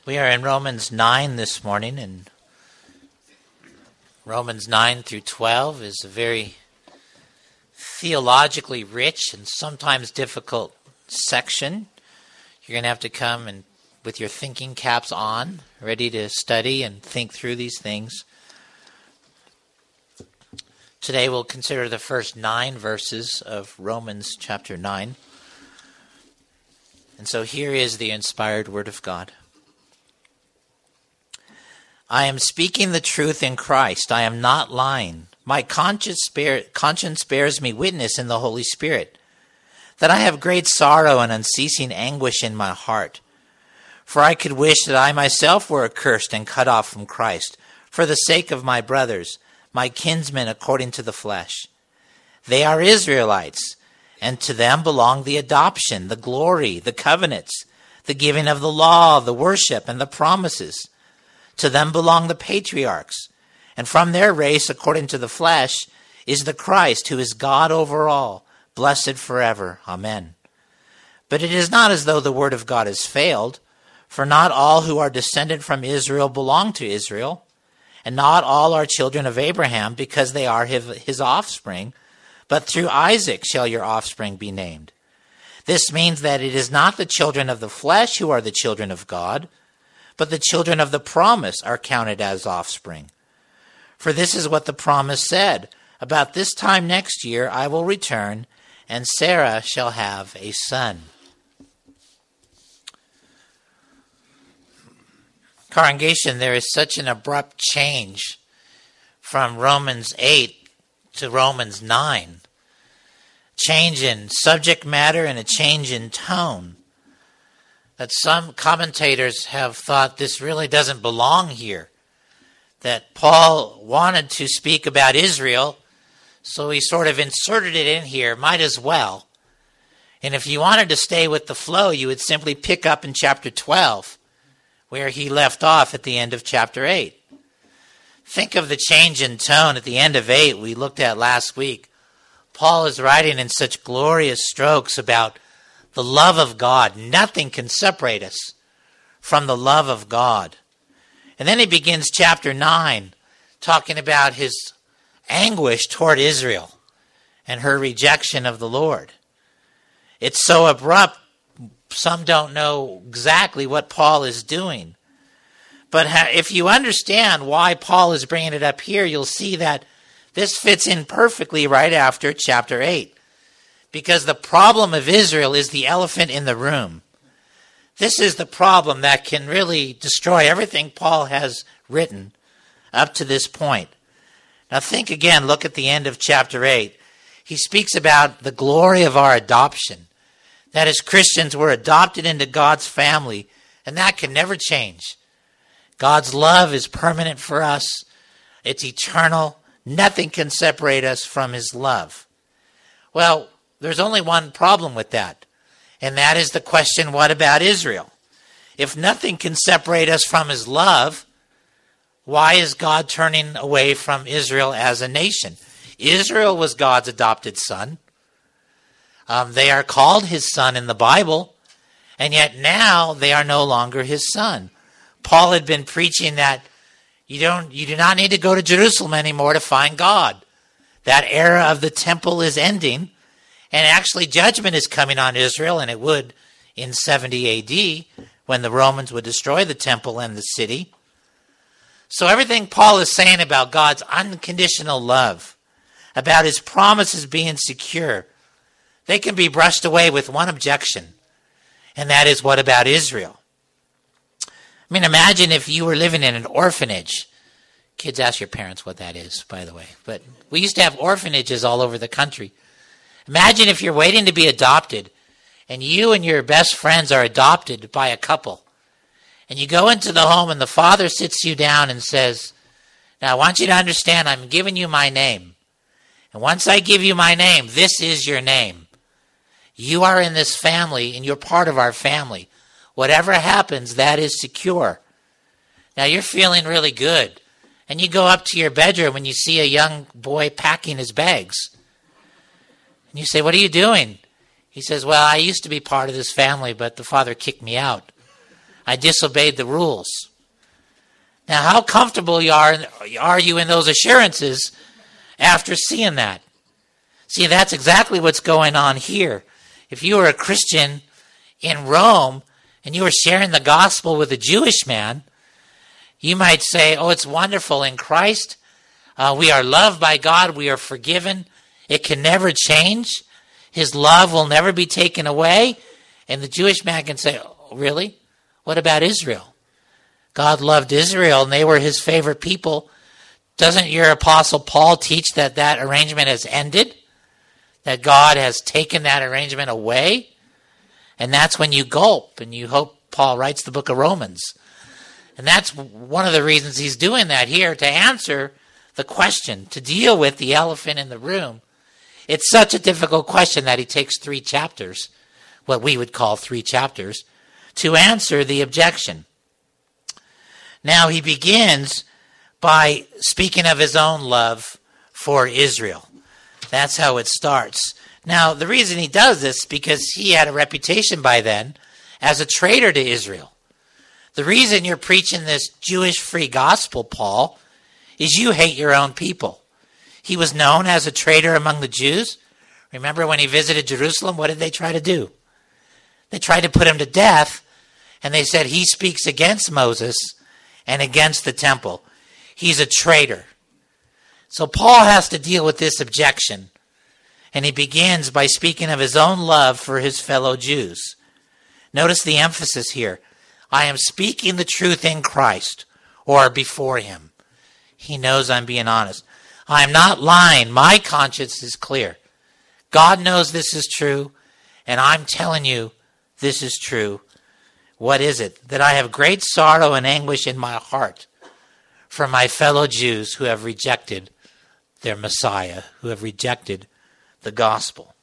We are in Romans 9 this morning, and Romans 9 through 12 is a very theologically rich and sometimes difficult section. You're going to have to come and with your thinking caps on, ready to study and think through these things. Today we'll consider the first 9 verses of Romans chapter 9. And so here is the inspired word of God. I am speaking the truth in Christ. I am not lying. My conscience bears me witness in the Holy Spirit that I have great sorrow and unceasing anguish in my heart. For I could wish that I myself were accursed and cut off from Christ for the sake of my brothers, my kinsmen according to the flesh. They are Israelites, and to them belong the adoption, the glory, the covenants, the giving of the law, the worship, and the promises. To them belong the patriarchs, and from their race, according to the flesh, is the Christ, who is God over all, blessed forever. Amen. But it is not as though the word of God has failed, for not all who are descended from Israel belong to Israel, and not all are children of Abraham, because they are his offspring, but through Isaac shall your offspring be named. This means that it is not the children of the flesh who are the children of God, but the children of the promise are counted as offspring. For this is what the promise said, about this time next year I will return, and Sarah shall have a son. Congregation, there is such an abrupt change from Romans 8 to Romans 9. Change in subject matter and a change in tone. That some commentators have thought this really doesn't belong here. That Paul wanted to speak about Israel, so he sort of inserted it in here, might as well. And if you wanted to stay with the flow, you would simply pick up in chapter 12, where he left off at the end of chapter 8. Think of the change in tone at the end of 8 we looked at last week. Paul is writing in such glorious strokes about the love of God. Nothing can separate us from the love of God. And then he begins chapter 9 talking about his anguish toward Israel and her rejection of the Lord. It's so abrupt, some don't know exactly what Paul is doing. But if you understand why Paul is bringing it up here, you'll see that this fits in perfectly right after chapter 8. Because the problem of Israel is the elephant in the room. This is the problem that can really destroy everything Paul has written up to this point. Now think again, look at the end of chapter 8. He speaks about the glory of our adoption. That as Christians, we're adopted into God's family, and that can never change. God's love is permanent for us. It's eternal. Nothing can separate us from his love. Well, there's only one problem with that, and that is the question, what about Israel? If nothing can separate us from his love, why is God turning away from Israel as a nation? Israel was God's adopted son. They are called his son in the Bible, and yet now they are no longer his son. Paul had been preaching that you do not need to go to Jerusalem anymore to find God. That era of the temple is ending. And actually, judgment is coming on Israel, and it would in 70 A.D. when the Romans would destroy the temple and the city. So everything Paul is saying about God's unconditional love, about his promises being secure, they can be brushed away with one objection, and that is, what about Israel? I mean, imagine if you were living in an orphanage. Kids, ask your parents what that is, by the way. But we used to have orphanages all over the country. Imagine if you're waiting to be adopted, and you and your best friends are adopted by a couple. And you go into the home, and the father sits you down and says, now I want you to understand, I'm giving you my name. And once I give you my name, this is your name. You are in this family, and you're part of our family. Whatever happens, that is secure. Now you're feeling really good. And you go up to your bedroom, and you see a young boy packing his bags. And you say, what are you doing? He says, well, I used to be part of this family, but the father kicked me out. I disobeyed the rules. Now, how comfortable are you in those assurances after seeing that? See, that's exactly what's going on here. If you were a Christian in Rome and you were sharing the gospel with a Jewish man, you might say, oh, it's wonderful in Christ. We are loved by God. We are forgiven. It can never change. His love will never be taken away. And the Jewish man can say, oh, really? What about Israel? God loved Israel and they were his favorite people. Doesn't your apostle Paul teach that that arrangement has ended? That God has taken that arrangement away? And that's when you gulp and you hope Paul writes the book of Romans. And that's one of the reasons he's doing that here, to answer the question, to deal with the elephant in the room. It's such a difficult question that he takes 3 chapters, what we would call 3 chapters, to answer the objection. Now he begins by speaking of his own love for Israel. That's how it starts. Now, the reason he does this is because he had a reputation by then as a traitor to Israel. The reason you're preaching this Jewish free gospel, Paul, is you hate your own people. He was known as a traitor among the Jews. Remember when he visited Jerusalem, what did they try to do? They tried to put him to death, and they said he speaks against Moses and against the temple. He's a traitor. So Paul has to deal with this objection, and he begins by speaking of his own love for his fellow Jews. Notice the emphasis here. I am speaking the truth in Christ, or before him. He knows I'm being honest. I am not lying. My conscience is clear. God knows this is true, and I'm telling you this is true. What is it? That I have great sorrow and anguish in my heart for my fellow Jews who have rejected their Messiah, who have rejected the gospel.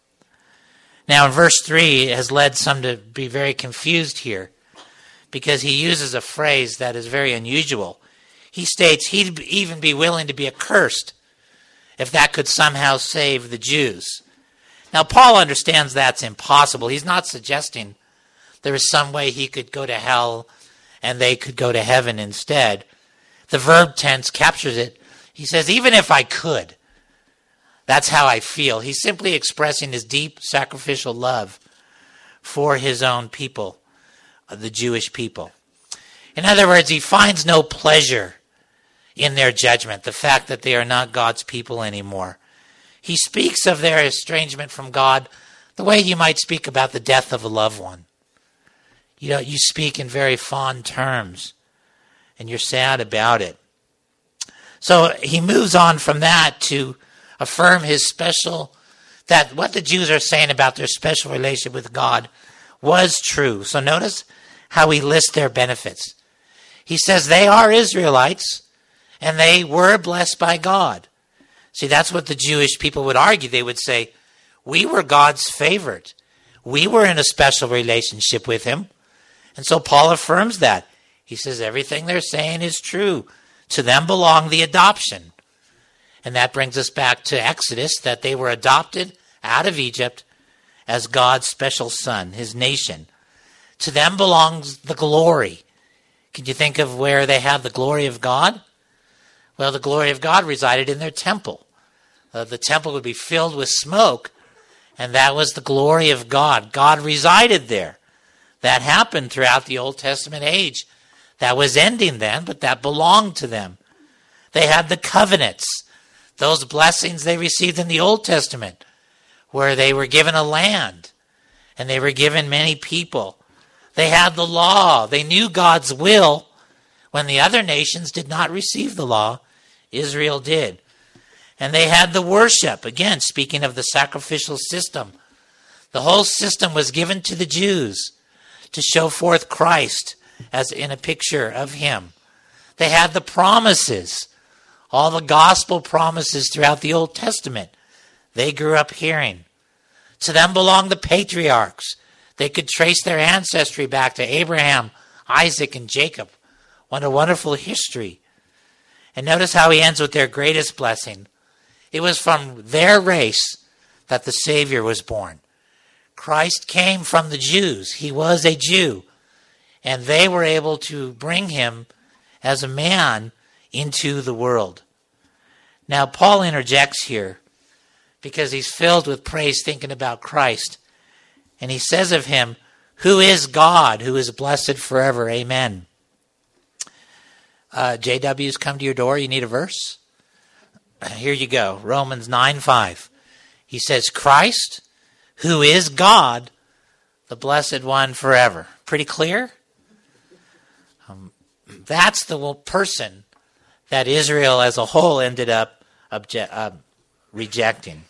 Now in verse 3 has led some to be very confused here, because he uses a phrase that is very unusual. He states he'd even be willing to be accursed if that could somehow save the Jews. Now Paul understands that's impossible. He's not suggesting there is some way he could go to hell and they could go to heaven instead. The verb tense captures it. He says, even if I could, that's how I feel. He's simply expressing his deep sacrificial love for his own people, the Jewish people. In other words, he finds no pleasure in their judgment, the fact that they are not God's people anymore. He speaks of their estrangement from God the way you might speak about the death of a loved one. You know, you speak in very fond terms, and you're sad about it. So he moves on from that to affirm his special, that what the Jews are saying about their special relationship with God was true. So notice how he lists their benefits. He says they are Israelites, and they were blessed by God. See, that's what the Jewish people would argue. They would say, we were God's favorite. We were in a special relationship with him. And so Paul affirms that. He says everything they're saying is true. To them belong the adoption. And that brings us back to Exodus, that they were adopted out of Egypt as God's special son, his nation. To them belongs the glory. Can you think of where they have the glory of God? Well, the glory of God resided in their temple. The temple would be filled with smoke, and that was the glory of God. God resided there. That happened throughout the Old Testament age. That was ending then, but that belonged to them. They had the covenants, those blessings they received in the Old Testament, where they were given a land, and they were given many people. They had the law. They knew God's will when the other nations did not receive the law. Israel did. And they had the worship. Again, speaking of the sacrificial system, the whole system was given to the Jews to show forth Christ as in a picture of him. They had the promises, all the gospel promises throughout the Old Testament. They grew up hearing. To them belonged the patriarchs. They could trace their ancestry back to Abraham, Isaac, and Jacob. What a wonderful history. And notice how he ends with their greatest blessing. It was from their race that the Savior was born. Christ came from the Jews. He was a Jew. and they were able to bring him as a man into the world. Now, Paul interjects here because he's filled with praise thinking about Christ. And he says of him, who is God, who is blessed forever. Amen. JW's come to your door. You need a verse? Here you go. Romans 9:5. He says, Christ, who is God, the blessed one forever. Pretty clear? That's the person that Israel as a whole ended up rejecting.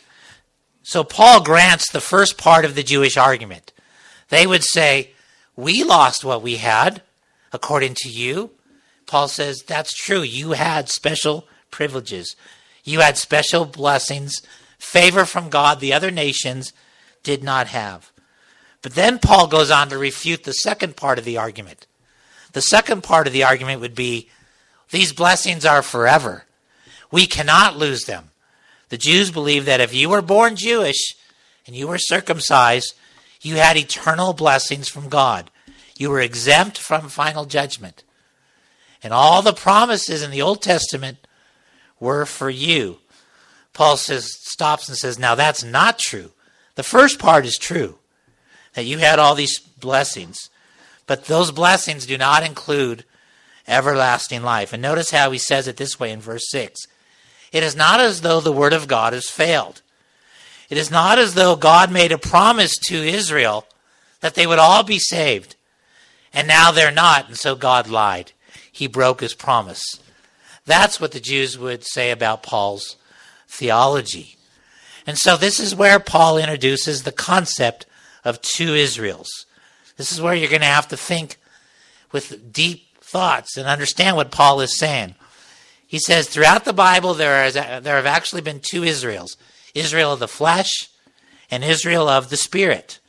So Paul grants the first part of the Jewish argument. They would say, we lost what we had, according to you. Paul says, that's true. You had special privileges. You had special blessings, favor from God the other nations did not have. But then Paul goes on to refute the second part of the argument. The second part of the argument would be, these blessings are forever. We cannot lose them. The Jews believed that if you were born Jewish and you were circumcised, you had eternal blessings from God. You were exempt from final judgment. And all the promises in the Old Testament were for you. Paul stops and says, now that's not true. The first part is true, that you had all these blessings. But those blessings do not include everlasting life. And notice how he says it this way in verse 6. It is not as though the word of God has failed. It is not as though God made a promise to Israel that they would all be saved. And now they're not, and so God lied. He broke his promise. That's what the Jews would say about Paul's theology. And so this is where Paul introduces the concept of two Israels. This is where you're going to have to think with deep thoughts and understand what Paul is saying. He says throughout the Bible there have actually been two Israels. Israel of the flesh and Israel of the spirit.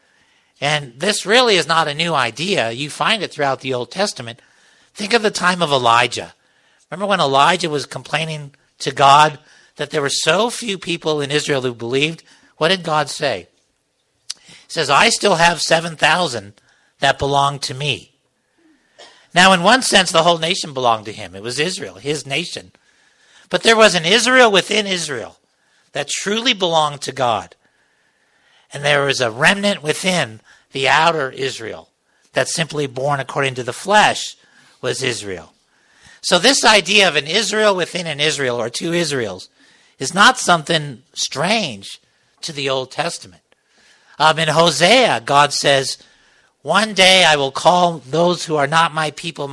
And this really is not a new idea. You find it throughout the Old Testament. Think of the time of Elijah. Remember when Elijah was complaining to God that there were so few people in Israel who believed? What did God say? He says, I still have 7,000 that belong to me. Now, in one sense, the whole nation belonged to him. It was Israel, his nation. But there was an Israel within Israel that truly belonged to God. And there was a remnant within the outer Israel that simply born according to the flesh was Israel. So this idea of an Israel within an Israel, or two Israels, is not something strange to the Old Testament. In Hosea, God says, one day I will call those who are not my people,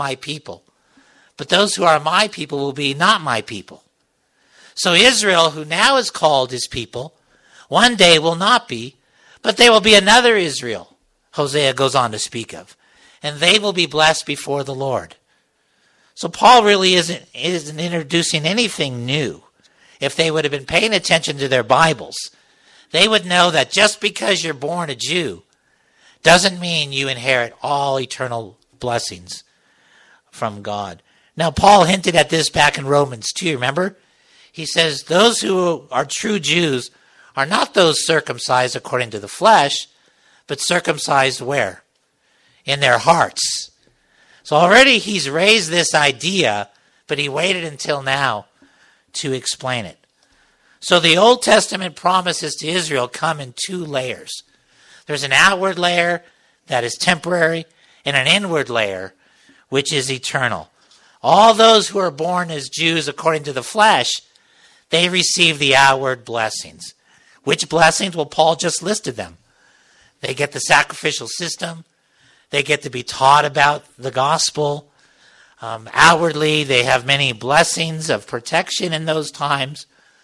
but those who are my people will be not my people. So Israel, who now is called his people, one day will not be, but they will be another Israel, Hosea goes on to speak of, and they will be blessed before the Lord. So Paul really isn't introducing anything new. If they would have been paying attention to their Bibles, they would know that just because you're born a Jew doesn't mean you inherit all eternal blessings from God. Now, Paul hinted at this back in Romans 2, remember? He says, those who are true Jews are not those circumcised according to the flesh, but circumcised where? In their hearts. So already he's raised this idea, but he waited until now to explain it. So the Old Testament promises to Israel come in two layers. There's an outward layer that is temporary and an inward layer which is eternal. All those who are born as Jews according to the flesh, they receive the outward blessings. Which blessings? Well, Paul just listed them. They get the sacrificial system. They get to be taught about the gospel. Outwardly, they have many blessings of protection in those times.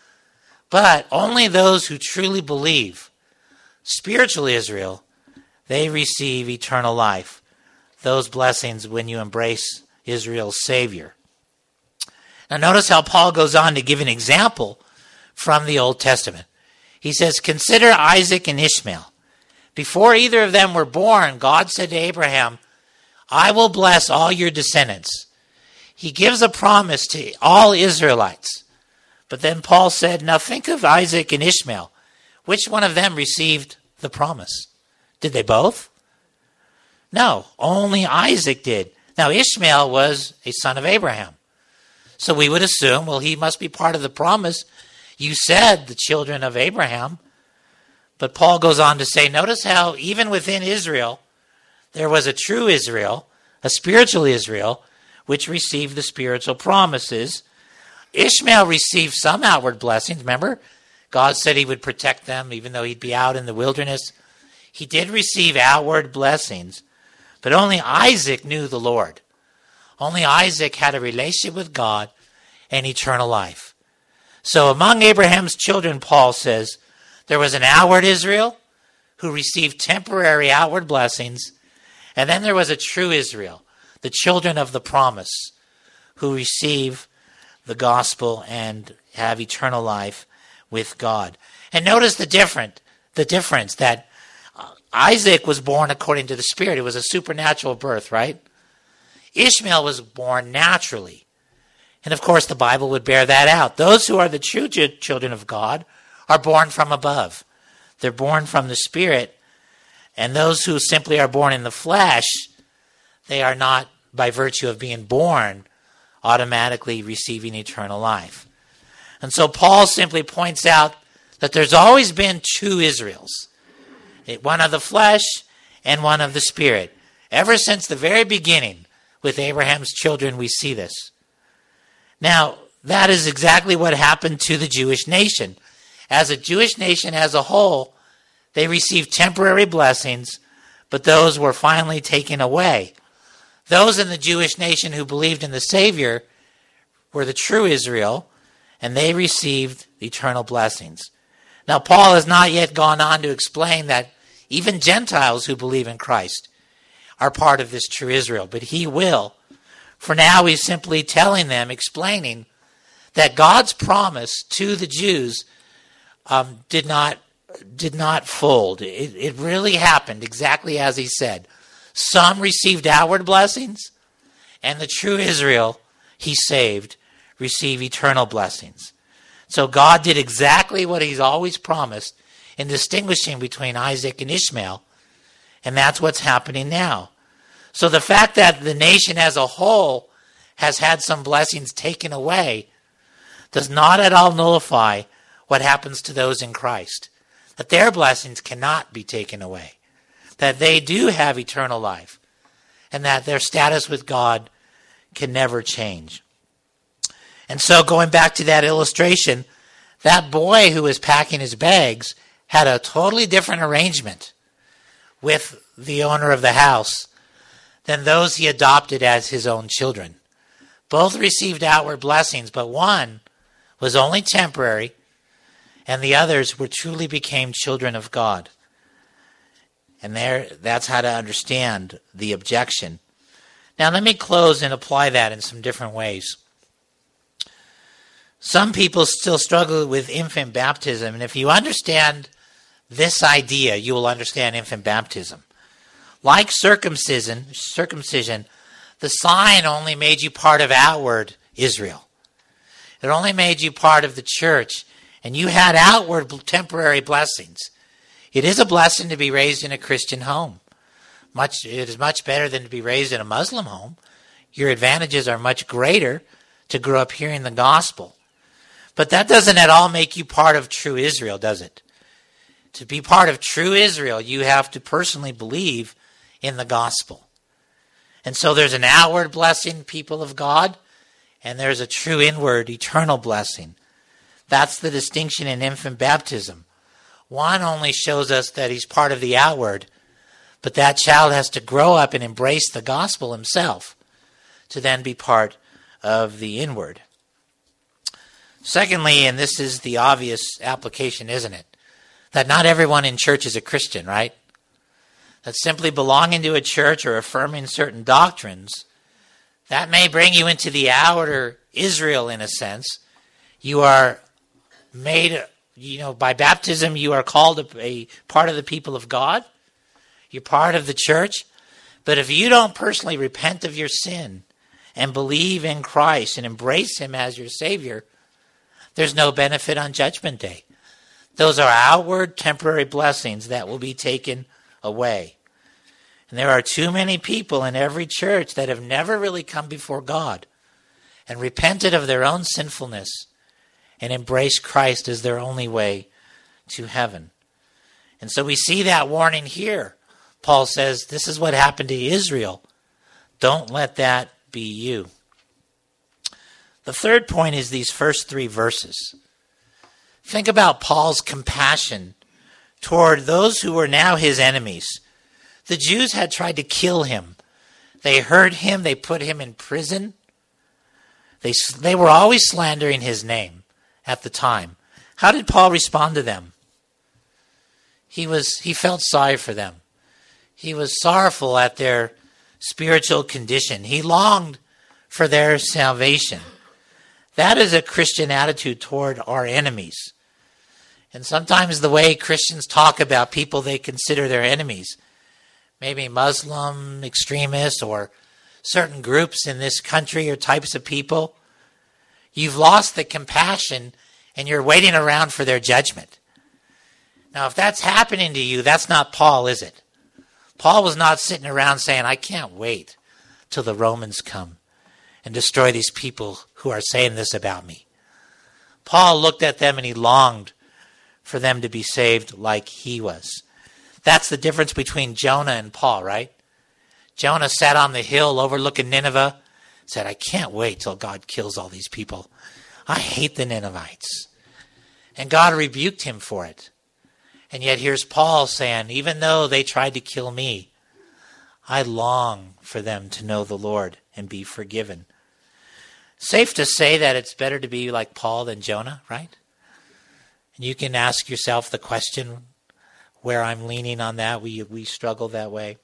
But only those who truly believe, spiritual Israel, they receive eternal life. Those blessings when you embrace Israel's Savior. Now notice how Paul goes on to give an example from the Old Testament. He says, consider Isaac and Ishmael. Before either of them were born, God said to Abraham, I will bless all your descendants. He gives a promise to all Israelites. But then Paul said, now think of Isaac and Ishmael. Which one of them received the promise? Did they both? No, only Isaac did. Now, Ishmael was a son of Abraham. So we would assume, well, he must be part of the promise. You said the children of Abraham. But Paul goes on to say, notice how even within Israel, there was a true Israel, a spiritual Israel, which received the spiritual promises. Ishmael received some outward blessings. Remember, God said he would protect them even though he'd be out in the wilderness. He did receive outward blessings, but only Isaac knew the Lord. Only Isaac had a relationship with God and eternal life. So among Abraham's children, Paul says, there was an outward Israel who received temporary outward blessings, and then there was a true Israel, the children of the promise, who receive the gospel and have eternal life with God. And notice the difference that Isaac was born according to the Spirit. It was a supernatural birth, right? Ishmael was born naturally. And of course, the Bible would bear that out. Those who are the true children of God are born from above. They're born from the Spirit. And those who simply are born in the flesh, they are not, by virtue of being born, automatically receiving eternal life. And so Paul simply points out that there's always been two Israels, one of the flesh and one of the Spirit. Ever since the very beginning with Abraham's children, we see this. Now, that is exactly what happened to the Jewish nation. As a Jewish nation as a whole, they received temporary blessings, but those were finally taken away. Those in the Jewish nation who believed in the Savior were the true Israel, and they received eternal blessings. Now, Paul has not yet gone on to explain that even Gentiles who believe in Christ are part of this true Israel, but he will. For now, he's simply telling them, explaining that God's promise to the Jews did not fold. It really happened exactly as he said. Some received outward blessings, and the true Israel he saved receive eternal blessings. So God did exactly what he's always promised in distinguishing between Isaac and Ishmael, and that's what's happening now. So the fact that the nation as a whole has had some blessings taken away does not at all nullify what happens to those in Christ. That their blessings cannot be taken away. That they do have eternal life. And that their status with God can never change. And so going back to that illustration, that boy who was packing his bags had a totally different arrangement with the owner of the house than those he adopted as his own children. Both received outward blessings, but one was only temporary, and the others were truly became children of God. And that's how to understand the objection. Now let me close and apply that in some different ways. Some people still struggle with infant baptism, and if you understand this idea, you will understand infant baptism. Like circumcision, the sign only made you part of outward Israel. It only made you part of the church, and you had outward temporary blessings. It is a blessing to be raised in a Christian home. It is much better than to be raised in a Muslim home. Your advantages are much greater to grow up hearing the gospel. But that doesn't at all make you part of true Israel, does it? To be part of true Israel, you have to personally believe in the gospel. And so there's an outward blessing, people of God, and there's a true inward, eternal blessing. That's the distinction in infant baptism. One only shows us that he's part of the outward, but that child has to grow up and embrace the gospel himself to then be part of the inward. Secondly, and this is the obvious application, isn't it? That not everyone in church is a Christian, right? That simply belonging to a church or affirming certain doctrines, that may bring you into the outer Israel in a sense. You are made, by baptism, you are called a part of the people of God. You're part of the church. But if you don't personally repent of your sin and believe in Christ and embrace him as your Savior, there's no benefit on Judgment Day. Those are outward temporary blessings that will be taken away. And there are too many people in every church that have never really come before God and repented of their own sinfulness and embraced Christ as their only way to heaven. And so we see that warning here. Paul says, this is what happened to Israel. Don't let that be you. The third point is these first 3 verses. Think about Paul's compassion toward those who were now his enemies. The Jews had tried to kill him. They hurt him. They put him in prison. They were always slandering his name at the time. How did Paul respond to them? He felt sorry for them. He was sorrowful at their spiritual condition. He longed for their salvation. That is a Christian attitude toward our enemies. And sometimes the way Christians talk about people they consider their enemies, maybe Muslim extremists or certain groups in this country or types of people, you've lost the compassion and you're waiting around for their judgment. Now, if that's happening to you, that's not Paul, is it? Paul was not sitting around saying, I can't wait till the Romans come and destroy these people who are saying this about me. Paul looked at them and he longed for them to be saved like he was. That's the difference between Jonah and Paul, right? Jonah sat on the hill overlooking Nineveh, said, I can't wait till God kills all these people. I hate the Ninevites. And God rebuked him for it. And yet here's Paul saying, even though they tried to kill me, I long for them to know the Lord and be forgiven. Safe to say that it's better to be like Paul than Jonah, right? And you can ask yourself the question where I'm leaning on that. We struggle that way.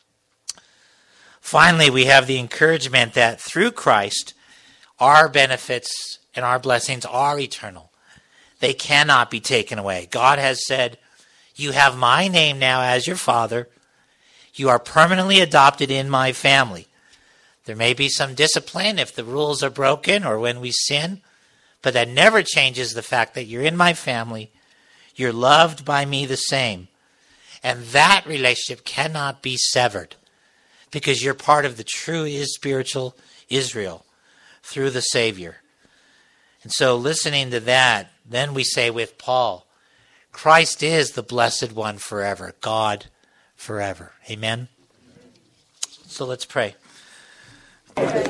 Finally, we have the encouragement that through Christ, our benefits and our blessings are eternal. They cannot be taken away. God has said, you have my name now as your father. You are permanently adopted in my family. There may be some discipline if the rules are broken or when we sin, but that never changes the fact that you're in my family. You're loved by me the same. And that relationship cannot be severed because you're part of the true spiritual Israel through the Savior. And so listening to that, then we say with Paul, Christ is the blessed one forever, God forever. Amen? So let's pray.